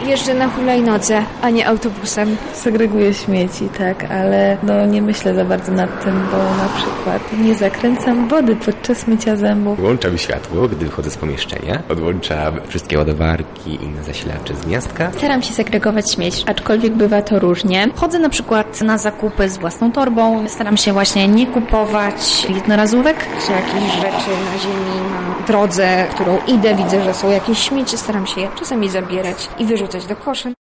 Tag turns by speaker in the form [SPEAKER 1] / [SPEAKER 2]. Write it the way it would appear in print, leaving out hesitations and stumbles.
[SPEAKER 1] Jeżdżę na hulajnodze, a nie autobusem.
[SPEAKER 2] Segreguję śmieci, tak, ale nie myślę za bardzo nad tym, bo na przykład nie zakręcam wody podczas mycia zębów.
[SPEAKER 3] Wyłączam światło, gdy wychodzę z pomieszczenia. Odłączam wszystkie ładowarki i inne zasilacze z gniazdka.
[SPEAKER 4] Staram się segregować śmieci, aczkolwiek bywa to różnie. Chodzę na przykład na zakupy z własną torbą. Staram się właśnie nie kupować jednorazówek.
[SPEAKER 1] Są jakieś rzeczy na ziemi, na drodze, którą idę, widzę, że są jakieś śmieci, staram się je czasami zabierać i wyrzucać do kosza.